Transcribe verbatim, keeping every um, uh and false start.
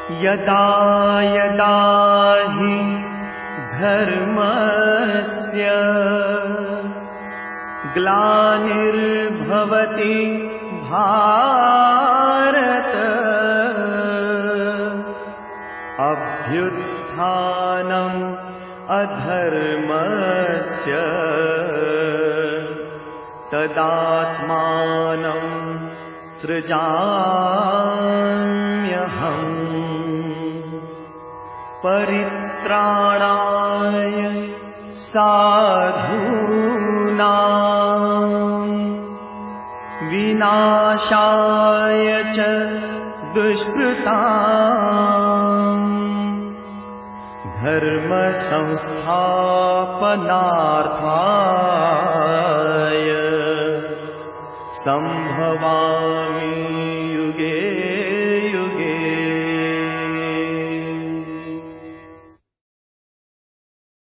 यदा यदा हि धर्मस्य ग्लानिर्भवति भारत अभ्युत्थानम् अधर्मस्य तदात्मानं सृजाम्यहम् परित्राणाय साधूनां विनाशाय च दुष्कृताम् धर्म संस्थापनार्थाय संभवामि